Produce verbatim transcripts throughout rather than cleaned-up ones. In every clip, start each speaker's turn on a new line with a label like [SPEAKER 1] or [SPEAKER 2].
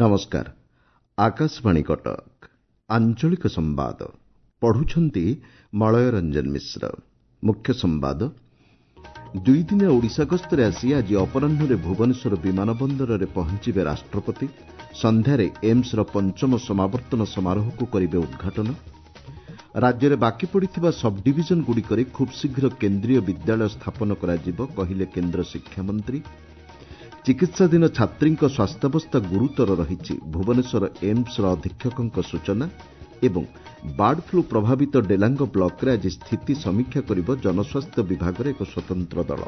[SPEAKER 1] नमस्कार। आकाशवाणी कटक आंचलिक संवाद पढ़ुछंती मलय रंजन मिश्र। मुख्य संवाद दुई दिन ओडिशा गस्तरे आसी आज अपराह्न भुवनेश्वर विमान बंदर में पहुंचे राष्ट्रपति। संध्यारे एम्स पंचम समावर्तन समारोह को करेंगे उद्घाटन। राज्य में बाकी पड़ा सब डिविजन गुड़िक खूब शीघ्र केन्द्रीय विद्यालय स्थापन कराजिब कहिले केन्द्र शिक्षामंत्री। चिकित्साधीन छात्री स्वास्थ्यावस्था गुरुतर रही भुवनेश्वर एम्स अधीक्षक सूचना। एवं बार्ड फ्लू प्रभावित डेलांग ब्लॉक रे आज स्थिति समीक्षा करिब जनस्वास्थ्य विभाग एक स्वतंत्र दल।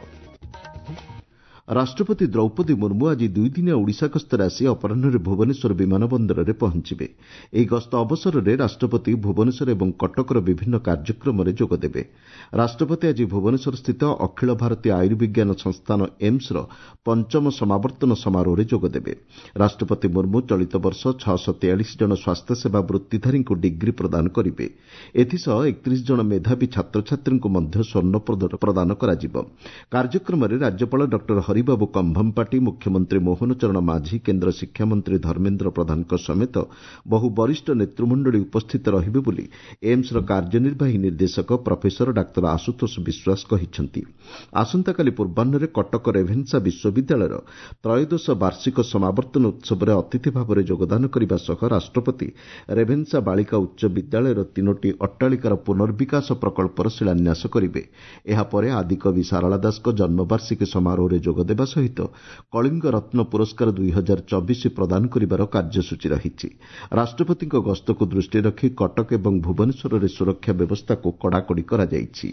[SPEAKER 1] राष्ट्रपति द्रौपदी मुर्मू आज दुई दिन ओडिशा गस्तर आसी अपराह्न भुवनेश्वर विमान बंदर में पहुंचे। ଏହି ଗସ୍ତ ଅବସରରେ ରାଷ୍ଟ୍ରପତି ଭୁବନେଶ୍ୱର ଏବଂ କଟକର ବିଭିନ୍ନ କାର୍ଯ୍ୟକ୍ରମରେ ଯୋଗଦେବେ। ରାଷ୍ଟ୍ରପତି ଆଜି ଭୁବନେଶ୍ୱରସ୍ଥିତ ଅଖିଳ ଭାରତୀୟ ଆୟୁର୍ବିଜ୍ଞାନ ସଂସ୍ଥାନ ଏମ୍ସର ପଞ୍ଚମ ସମାବର୍ତ୍ତନ ସମାରୋହରେ ଯୋଗଦେବେ। ରାଷ୍ଟ୍ରପତି ମୁର୍ମୁ ଚଳିତ ବର୍ଷ ଛଅଶହ ତେୟାଳିଶ ଜଣ ସ୍ୱାସ୍ଥ୍ୟସେବା ବୃତ୍ତିଧାରୀଙ୍କୁ ଡିଗ୍ରୀ ପ୍ରଦାନ କରିବେ। ଏଥିସହ ଏକତିରିଶ ଜଣ ମେଧାବୀ ଛାତ୍ରଛାତ୍ରୀଙ୍କୁ ମଧ୍ୟ ସ୍ୱର୍ଣ୍ଣପଦକ ପ୍ରଦାନ କରାଯିବ। କାର୍ଯ୍ୟକ୍ରମରେ ରାଜ୍ୟପାଳ ଡକ୍ଟର ହରିବାବୁ କମ୍ଭମପାଟି, ମୁଖ୍ୟମନ୍ତ୍ରୀ ମୋହନ ଚରଣ ମାଝୀ, କେନ୍ଦ୍ର ଶିକ୍ଷାମନ୍ତ୍ରୀ ଧର୍ମେନ୍ଦ୍ର ପ୍ରଧାନଙ୍କ ସମେତ ବହୁ ବରିଷ୍ଠ ନେତୃମଣ୍ଡଳୀ ଉପସ୍ଥିତ ରହିବେ ବୋଲି ଏମ୍ସର କାର୍ଯ୍ୟନିର୍ବାହୀ ନିର୍ଦ୍ଦେଶକ ପ୍ରଫେସର ଡାକ୍ତର ଆଶୁତୋଷ ବିଶ୍ୱାସ କହିଛନ୍ତି। ଆସନ୍ତାକାଲି ପୂର୍ବାହ୍ନରେ କଟକ ରେଭେନ୍ସା ବିଶ୍ୱବିଦ୍ୟାଳୟର ତ୍ରୟୋଦଶ ବାର୍ଷିକ ସମାବର୍ତ୍ତନ ଉତ୍ସବରେ ଅତିଥି ଭାବରେ ଯୋଗଦାନ କରିବା ସହ ରାଷ୍ଟ୍ରପତି ରେଭେନ୍ସା ବାଳିକା ଉଚ୍ଚ ବିଦ୍ୟାଳୟର ତିନୋଟି ଅଟ୍ଟାଳିକାର ପୁନର୍ବିକାଶ ପ୍ରକଳ୍ପର ଶିଳାନ୍ୟାସ କରିବେ। ଏହାପରେ ଆଦିକବି ସାରଳା ଦାସଙ୍କ ଜନ୍ମବାର୍ଷିକୀ ସମାରୋହରେ ଯୋଗଦେବା ସହିତ କଳିଙ୍ଗ ରତ୍ନ ପୁରସ୍କାର ଦୁଇ ହଜାର ଚବିଶ ପ୍ରଦାନ କରିବାର କାର୍ଯ୍ୟସୂଚୀ ରହିଛି। ରାଷ୍ଟ୍ରପତିଙ୍କ ଗସ୍ତକୁ ଦୃଷ୍ଟିରେ ରଖି କଟକ ଏବଂ ଭୁବନେଶ୍ୱରରେ ସୁରକ୍ଷା ବ୍ୟବସ୍ଥାକୁ କଡ଼ାକଡ଼ି କରାଯାଇଛି।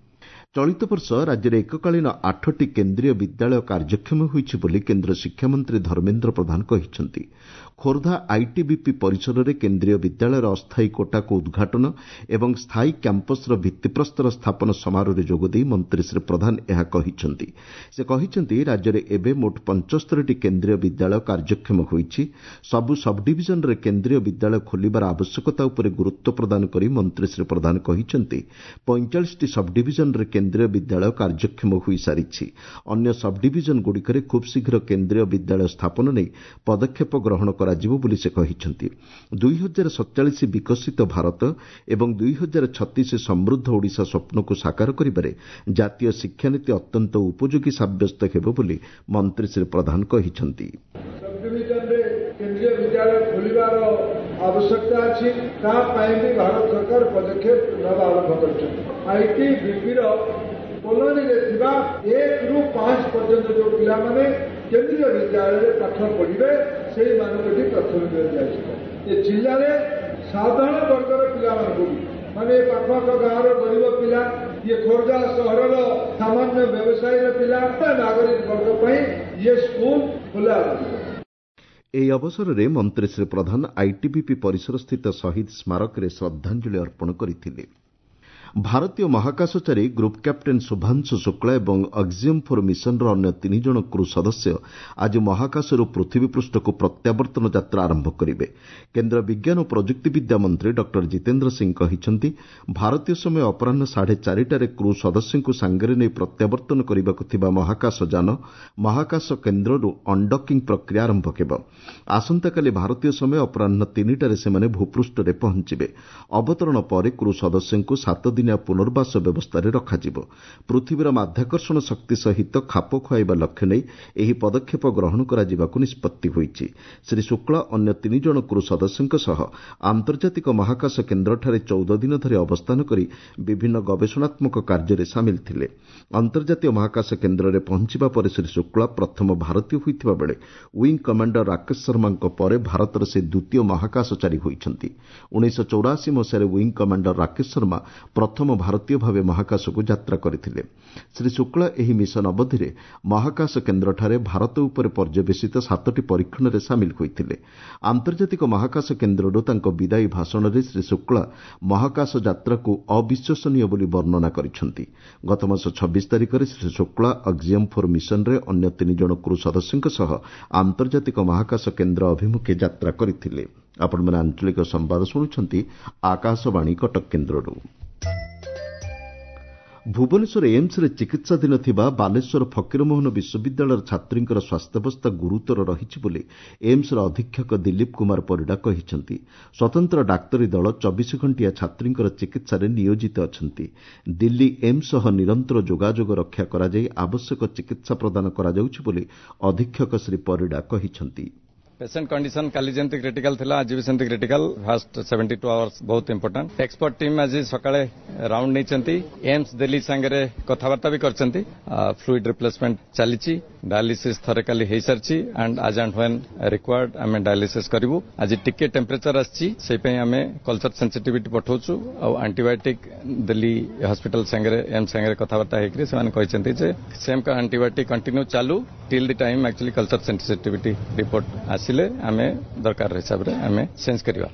[SPEAKER 1] ଚଳିତ ବର୍ଷ ରାଜ୍ୟରେ ଏକକାଳୀନ ଆଠଟି କେନ୍ଦ୍ରୀୟ ବିଦ୍ୟାଳୟ କାର୍ଯ୍ୟକ୍ଷମ ହୋଇଛି ବୋଲି କେନ୍ଦ୍ର ଶିକ୍ଷାମନ୍ତ୍ରୀ ଧର୍ମେନ୍ଦ୍ର ପ୍ରଧାନ କହିଛନ୍ତି। ଖୋର୍ଦ୍ଧା ଆଇଟିବିପି ପରିସରରେ କେନ୍ଦ୍ରୀୟ ବିଦ୍ୟାଳୟର ଅସ୍ଥାୟୀ କୋଟାକୁ ଉଦ୍ଘାଟନ ଏବଂ ସ୍ଥାୟୀ କ୍ୟାମ୍ପସର ଭିତ୍ତିପ୍ରସ୍ତର ସ୍ଥାପନ ସମାରୋହରେ ଯୋଗଦେଇ ମନ୍ତ୍ରୀ ଶ୍ରୀ ପ୍ରଧାନ ଏହା କହିଛନ୍ତି। ସେ କହିଛନ୍ତି ରାଜ୍ୟରେ ଏବେ ମୋଟ ପଞ୍ଚସ୍ତରୀଟି କେନ୍ଦ୍ରୀୟ ବିଦ୍ୟାଳୟ କାର୍ଯ୍ୟକ୍ଷମ ହୋଇଛି। ସବୁ ସବ୍ଡିଭିଜନରେ କେନ୍ଦ୍ରୀୟ ବିଦ୍ୟାଳୟ ଖୋଲିବାର ଆବଶ୍ୟକତା ଉପରେ ଗୁରୁତ୍ୱ ପ୍ରଦାନ କରି ମନ୍ତ୍ରୀ ଶ୍ରୀ ପ୍ରଧାନ କହିଛନ୍ତି ପଇଁଚାଳିଶଟି ସବ୍ଡିଭିଜନରେ କେନ୍ଦ୍ରୀୟ ବିଦ୍ୟାଳୟ କାର୍ଯ୍ୟକ୍ଷମ ହୋଇସାରିଛି। ଅନ୍ୟ ସବ୍ଡିଭିଜନଗୁଡ଼ିକରେ ଖୁବ୍ ଶୀଘ୍ର କେନ୍ଦ୍ରୀୟ ବିଦ୍ୟାଳୟ ସ୍ଥାପନ ନେଇ ପଦକ୍ଷେପ ଗ୍ରହଣ କରାଯିବ ବୋଲି ସେ କହିଛନ୍ତି। ଦୁଇ ହଜାର ସତଚାଳିଶ ବିକଶିତ ଭାରତ ଏବଂ ଦୁଇ ହଜାର ଛତିଶ ସମୃଦ୍ଧ ଓଡ଼ିଶା ସ୍ୱପ୍ନକୁ ସାକାର କରିବାରେ ଜାତୀୟ ଶିକ୍ଷାନୀତି ଅତ୍ୟନ୍ତ ଉପଯୋଗୀ ସାବ୍ୟସ୍ତ ହେବ ବୋଲି ମନ୍ତ୍ରୀ ଶ୍ରୀ ପ୍ରଧାନ କହିଛନ୍ତି।
[SPEAKER 2] ସବ୍ଡିଭିଜନରେ କେନ୍ଦ୍ରୀୟ ବିଦ୍ୟାଳୟ ଖୋଲିବାର ଆବଶ୍ୟକତା ଅଛି। ତା ପାଇଁ ବି ଭାରତ ସରକାର ପଦକ୍ଷେପ ନେବା ଆରମ୍ଭ କରିଛନ୍ତି। ଆଇଟିବିପିର କଲୋନୀରେ ଥିବା ଏକରୁ ପାଞ୍ଚ ପର୍ଯ୍ୟନ୍ତ ଯେଉଁ ପିଲାମାନେ କେନ୍ଦ୍ରୀୟ ବିଦ୍ୟାଳୟରେ ପାଠ ପଢ଼ିବେ ସେଇମାନଙ୍କୁ ଏଠି ପ୍ରାଥମିକତା ଦିଆଯିବ। ଏ ଜିଲ୍ଲାରେ ସାଧାରଣ ବର୍ଗର ପିଲାମାନଙ୍କୁ ବି ମାନେ ପାଖଆଖ ଗାଁର ଗରିବ ପିଲା, ଇଏ ଖୋର୍ଦ୍ଧା ସହରର ସାମାନ୍ୟ ବ୍ୟବସାୟୀର ପିଲା, ନାଗରିକ ବର୍ଗ ପାଇଁ ଇଏ ସ୍କୁଲ ଖୋଲା ରହିବ।
[SPEAKER 1] ଏହି ଅବସରରେ ମନ୍ତ୍ରୀ ଶ୍ରୀ ପ୍ରଧାନ ଆଇଟିବିପି ପରିସରସ୍ଥିତ ଶହୀଦ ସ୍ମାରକରେ ଶ୍ରଦ୍ଧାଞ୍ଜଳି ଅର୍ପଣ କରିଥିଲେ। ଭାରତୀୟ ମହାକାଶଚାରୀ ଗ୍ରୁପ୍ କ୍ୟାପ୍ଟେନ୍ ଶୁଭାଂଶୁ ଶୁକ୍ଲା ଏବଂ ଅକ୍ସିୟମ୍ ଫୋର୍ ମିଶନର ଅନ୍ୟ ତିନି ଜଣ କ୍ରୁ ସଦସ୍ୟ ଆଜି ମହାକାଶରୁ ପୃଥିବୀ ପୃଷ୍ଠକୁ ପ୍ରତ୍ୟାବର୍ତ୍ତନ ଯାତ୍ରା ଆରମ୍ଭ କରିବେ। କେନ୍ଦ୍ର ବିଜ୍ଞାନ ଓ ପ୍ରଯୁକ୍ତିବିଦ୍ୟା ମନ୍ତ୍ରୀ ଡକ୍ଟର ଜିତେନ୍ଦ୍ର ସିଂ କହିଛନ୍ତି ଭାରତୀୟ ସମୟ ଅପରାହ୍ନ ସାଢ଼େ ଚାରିଟାରେ କ୍ରୁ ସଦସ୍ୟଙ୍କୁ ସାଙ୍ଗରେ ନେଇ ପ୍ରତ୍ୟାବର୍ତ୍ତନ କରିବାକୁ ଥିବା ମହାକାଶ ଯାନ ମହାକାଶ କେନ୍ଦ୍ରରୁ ଅନ୍ଡକିଂ ପ୍ରକ୍ରିୟା ଆରମ୍ଭ ହେବ। ଆସନ୍ତାକାଲି ଭାରତୀୟ ସମୟ ଅପରାହ୍ନ ତିନିଟାରେ ସେମାନେ ଭୂପୃଷ୍ଠରେ ପହଞ୍ଚିବେ। ଅବତରଣ ପରେ କ୍ରୁ ସଦସ୍ୟଙ୍କୁ ସାତ ଦିନ ପୁନର୍ବାସ ବ୍ୟବସ୍ଥାରେ ରଖାଯିବ। ପୃଥିବୀର ମାଧ୍ୟାକର୍ଷଣ ଶକ୍ତି ସହିତ ଖାପ ଖୁଆଇବା ଲକ୍ଷ୍ୟ ନେଇ ଏହି ପଦକ୍ଷେପ ଗ୍ରହଣ କରାଯିବାକୁ ନିଷ୍ପତ୍ତି ହୋଇଛି। ଶ୍ରୀ ଶୁକ୍ଲା ଅନ୍ୟ ତିନି ଜଣ କ୍ରୁ ସଦସ୍ୟଙ୍କ ସହ ଆନ୍ତର୍ଜାତିକ ମହାକାଶ କେନ୍ଦ୍ରଠାରେ ଚଉଦ ଦିନ ଧରି ଅବସ୍ଥାନ କରି ବିଭିନ୍ନ ଗବେଷଣାତ୍ମକ କାର୍ଯ୍ୟରେ ସାମିଲ ଥିଲେ। ଅନ୍ତର୍ଜାତୀୟ ମହାକାଶ କେନ୍ଦ୍ରରେ ପହଞ୍ଚିବା ପରେ ଶ୍ରୀ ଶୁକ୍ଲା ପ୍ରଥମ ଭାରତୀୟ ହୋଇଥିବା ବେଳେ ୱିଙ୍ଗ କମାଣ୍ଡର ରାକେଶ ଶର୍ମାଙ୍କ ପରେ ଭାରତର ସେ ଦ୍ୱିତୀୟ ମହାକାଶଚାରୀ ହୋଇଛନ୍ତି। ଉଣେଇଶହ ଚଉରାଅଶୀ ମସିହାରେ ୱିଙ୍ଗ କମାଣ୍ଡର ରାକେଶ ଶର୍ମା ପ୍ରଥମ ଭାରତୀୟ ଭାବେ ମହାକାଶକୁ ଯାତ୍ରା କରିଥିଲେ। ଶ୍ରୀ ଶୁକ୍ଲା ଏହି ମିଶନ ଅବଧିରେ ମହାକାଶ କେନ୍ଦ୍ରଠାରେ ଭାରତ ଉପରେ ପର୍ଯ୍ୟବେସିତ ସାତଟି ପରୀକ୍ଷଣରେ ସାମିଲ ହୋଇଥିଲେ। ଆନ୍ତର୍ଜାତିକ ମହାକାଶ କେନ୍ଦ୍ରରୁ ତାଙ୍କ ବିଦାୟୀ ଭାଷଣରେ ଶ୍ରୀ ଶୁକ୍ଲା ମହାକାଶ ଯାତ୍ରାକୁ ଅବିଶ୍ୱସନୀୟ ବୋଲି ବର୍ଣ୍ଣନା କରିଛନ୍ତି। ଗତମାସ ଛବିଶ ତାରିଖରେ ଶ୍ରୀ ଶୁକ୍ଲା ଅକ୍ସିୟମ୍ ଫୋର୍ ମିଶନରେ ଅନ୍ୟ ତିନି ଜଣ କ୍ରୁ ସଦସ୍ୟଙ୍କ ସହ ଆନ୍ତର୍ଜାତିକ ମହାକାଶ କେନ୍ଦ୍ର ଅଭିମୁଖେ ଯାତ୍ରା କରିଥିଲେ। ଆପଣମାନେ ଆଞ୍ଚଳିକ ସମ୍ବାଦ ଶୁଣୁଛନ୍ତି ଆକାଶବାଣୀ କଟକ କେନ୍ଦ୍ରରୁ। ଭୁବନେଶ୍ୱର ଏମ୍ସରେ ଚିକିତ୍ସାଧୀନ ଥିବା ବାଲେଶ୍ୱର ଫକୀରମୋହନ ବିଶ୍ୱବିଦ୍ୟାଳୟର ଛାତ୍ରୀଙ୍କର ସ୍ୱାସ୍ଥ୍ୟାବସ୍ଥା ଗୁରୁତର ରହିଛି ବୋଲି ଏମ୍ସର ଅଧୀକ୍ଷକ ଦିଲ୍ଲୀପ କୁମାର ପରିଡ଼ା କହିଛନ୍ତି। ସ୍ୱତନ୍ତ୍ର ଡାକ୍ତରୀ ଦଳ ଚବିଶ ଘଣ୍ଟିଆ ଛାତ୍ରୀଙ୍କର ଚିକିତ୍ସାରେ ନିୟୋଜିତ ଅଛନ୍ତି। ଦିଲ୍ଲୀ ଏମ୍ସ ସହ ନିରନ୍ତର ଯୋଗାଯୋଗ ରକ୍ଷା କରାଯାଇ ଆବଶ୍ୟକ ଚିକିତ୍ସା ପ୍ରଦାନ କରାଯାଉଛି ବୋଲି ଅଧୀକ୍ଷକ ଶ୍ରୀ ପରିଡ଼ା କହିଛନ୍ତି।
[SPEAKER 3] पेशेंट कंडीशन काली जंती क्रिटिकल थिला आज भी सेंती क्रिटिकल फास्ट बहत्तर आवर्स बहुत इंपोर्टेंट एक्सपर्ट टीम आज सकाळे राउंड नै चंती एम्स दिल्ली संगे कथावार्ता भी करचंती फ्लूइड रिप्लेसमेंट चलीची डायलिसिस थरे काली हे सरची एंड आज एंड व्हेन रिक्वायर्ड आमे डायलिसिस करिवु आज टिके टेम्परेचर आछि से पई आमे कल्चर सेंसिटिविटी पठौछु आ एंटीबायोटिक दिल्ली हॉस्पिटल संगे एम्स संगे कथावार्ता हेकरी से माने कहचंती जे सेम का एंटीबायोटिक कंटिन्यू चालू till the time actually culture sensitivity report आसिले आमे दरकार हिसाब रे आमे चेंज करिवा।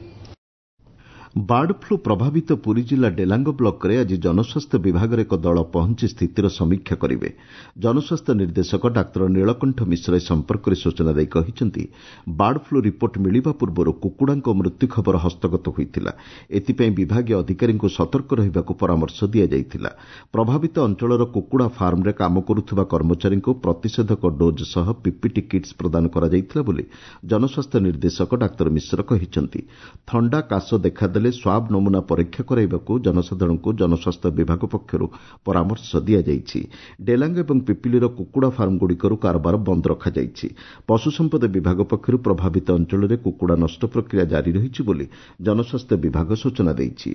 [SPEAKER 1] बार्ड फ्लू प्रभावित पुरी जिला डेलांग ब्लॉक रे आज जनस्वास्थ्य विभाग एक दल पहुंची स्थितिर समीक्षा करेंगे। जनस्वास्थ्य निर्देशक डाक्तर नीलकंठ मिश्र संपर्क में सूचना देई कहिसेंती बार्ड फ्लू रिपोर्ट मिलिबा पूर्व कुकुड़ांक मृत्यु खबर हस्तगत होइतिला। एथिपई विभागीय अधिकारी सतर्क रहिबाकु परामर्श दिया जाइतिला। प्रभावित अंचलर कुकुड़ा फार्म रे काम करुथुबा कर्मचारी को प्रतिषेधक डोज सह पीपीटी किट्स प्रदान करा जाइतिला बोली जनस्वास्थ्य निर्देशक डाक्तर मिश्र कहिसेंती। थंडा काश देखा स्वाब नमूना परीक्षा कराइबाकू जनसाधारण को जनस्वास्थ्य विभाग पक्षर परामर्श दिया जाइछि। डेलांग एवं पिपिलीर कुकुड़ा फार्म गुड़िकर कारबार बंद रखाଯାଇଛି। पशु संपद विभाग पक्षर प्रभावित अंचल में कुकुड़ा नष्ट प्रक्रिया जारी रही बोली जनस्वास्थ्य विभाग सूचना देइछि।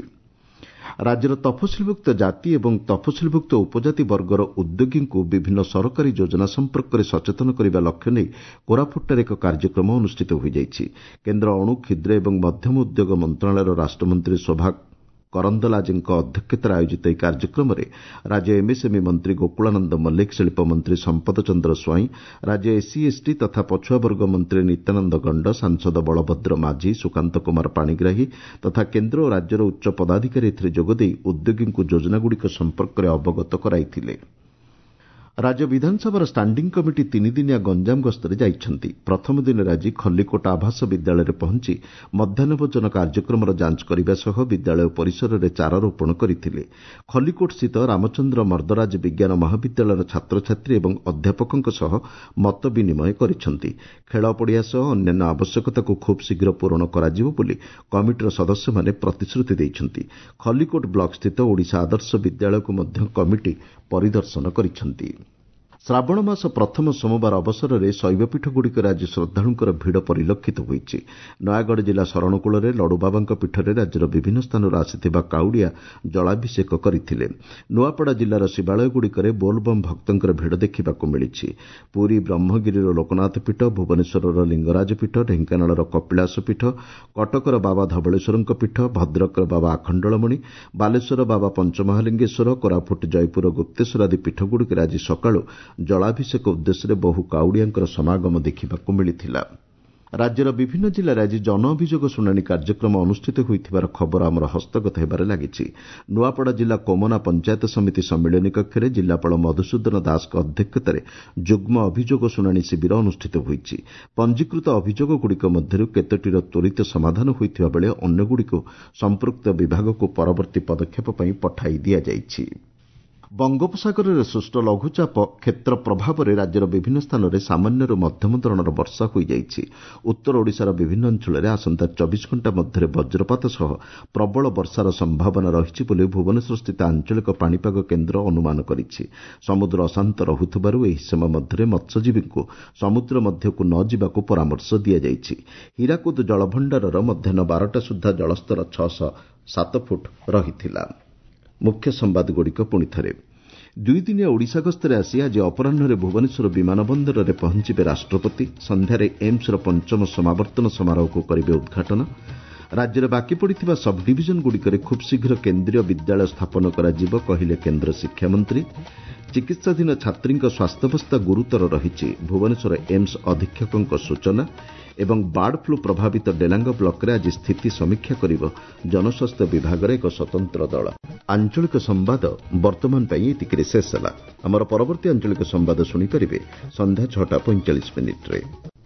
[SPEAKER 1] राज्यर तफसिलभुक्त जाति एवं तफसिलभुक्त उपजाति वर्गर उद्योगी को विभिन्न सरकारी योजना संपर्क में सचेतन करने लक्ष्य नहीं कोरापुटରେ एक कार्यक्रम अनुष्ठित हो जाइछि। केन्द्र अणु क्षुद्र एवं मध्यम उद्योग मंत्रालय राष्ट्रमंत्री शोभा करंदलाजेଙ୍କ अध्यक्षताରେ आयोजित ଏହି କାର୍ଯ୍ୟକ୍ରମରେ राज्य एमएसएमई मंत्री गोकुलानंद मल्लिक शिल्प मंत्री संपद चंद्र स्वाई राज्य एससी एसटी तथा पछुआ वर्ग मंत्री नित्यानंद गंड सांसद बलभद्र माझी सुकांत कुमार पाणिग्राही तथा केन्द्र और राज्यर उच्च पदाधिकारी एथिरे जोगदेई उद्योगीଙ୍କୁ योजनागुड़िक संपर्क में अवगत कराइथिले। राज्य विधानसभा स्टांडिंग कमिटी तीन दिनिया गंजाम गस्तरे जाइछंती। प्रथम दिन आज खल्लीकोट आवास विद्यालय पहुंची मध्याह्न भोजन कार्यक्रम जांच करने सह विद्यालय परिसर में चारा रोपण करथिले। खल्लीकोट स्थित रामचंद्र मर्दराज विज्ञान महाविद्यालय छात्र छात्री एवं अध्यापकों सह मत विनिमय करिसेंती। खेल पड़िया सह अन्यान्य आवश्यकता को खूब शीघ्र पूरण कराजिबो बोली कमिटीर सदस्य माने प्रतिश्रुति दैछंती। खल्लीकोट ब्लॉक स्थित ओडिशा आदर्श विद्यालय को मध्य कमिटी परिदर्शन करिसेंती। श्रावण मास प्रथम सोमवार अवसर में शैवपीठगुड़िक आज श्रद्धालुंकर भिड़ परिलक्षित होइछि। नयागढ़ जिला शरणकूल लड़ुबाबा पीठरे राज्यर विभिन्न स्थान आसिथिबा काउड़िया जलाभिषेक करथिले। नुआपड़ा जिलार शिवालयगुड़िक बोलबम भक्तंकर भिड़ देखिबाकू मिलिछि। पुरी ब्रह्मगिरिर लोकनाथ पीठ, भुवनेश्वर लिंगराज पीठ, ढेंकानालर कपिलास पीठ, कटकर बाबा धवलेश्वरଙ୍କ पीठ, भद्रकर बाबा आखंडलमणि, बालेश्वर बाबा पंचमहालिंगेश्वर, कोरापुट जयपुर गुप्तेश्वर आदि पीठगुड़िक आज सकाळु जलाभिषेक उद्देश्य बहु काउड़ियांकर समागम देखिबाकू मिलिथिला। राज्यर विभिन्न जिले आज जन अभियोग शुणाणी कार्यक्रम अनुष्ठित होइथिबार खबर आमर हस्तगत हेबारे लागिछि। नुआपड़ा जिला कोमना पंचायत समिति सम्मिलनी कक्ष में जिलापाल मधुसूदन दास अध्यक्षतार जुग्म अभियोग शुणाणी शिविर अनुष्ठित होइछि। पंजीकृत अभियोगगुड़िक मध्यरु केतोटीर त्वरित समाधान होइथिबा बेले अन्यगुड़िक संपृक्त विभाग को परवर्ती पदक्षेप पई पठाई दिया जाइछि। बंगोपसागर सृष्ट लघुचाप क्षेत्र प्रभाव में राज्यर विभिन्न स्थान में सामान्य मध्यम धरणर वर्षा हो जाइछि। उत्तर ओडिशार विभिन्न अंचल में आसंता चौबीस घंटा मध्य वज्रपात सह प्रबल वर्षार संभावना रही बोली भुवनेश्वर स्थित आंचलिक पाणीपाग केन्द्र अनुमान करिछि। समुद्र अशांत रहुथिबारु एही समय मध्य मत्स्यजीवी को समुद्र मध्यकू न जिबाकू परामर्श दिया जाइछि। हीराकुद जलभंडारर मध्याह्न बारटा सुधा जलस्तर छह सौ सात फुट रहिथिला। मुख्य संवादगुड़िक पुणी थे दुई दिनिया ओडिशा गस्तरे आसी आज अपराह्न भुवनेश्वर विमान बंदर में पहुंचे राष्ट्रपति। संध्यार एम्सर पंचम समावर्तन समारोह को करेंगे उद्घाटन। राज्य बाकी पड़ा सब डिविजन गुड़िक खूब शीघ्र केन्द्रीय विद्यालय स्थापन कराजिब कहिले केन्द्र शिक्षामंत्री। चिकित्साधीन छात्री स्वास्थ्यावस्था गुरुतर रही भुवनेश्वर एम्स अधीक्षकों सूचना। एवं बार्ड फ्लू प्रभावित डेलांग ब्लॉक रे आज स्थिति समीक्षा करिब जनस्वास्थ्य विभाग एक स्वतंत्र दल। आंचलिक संवाद वर्तमान पई एतिकिरे शेष होला। हमर परवर्ती आंचलिक संवाद सुनी परिबे संध्या छटा पैंतालीस मिनिट रे।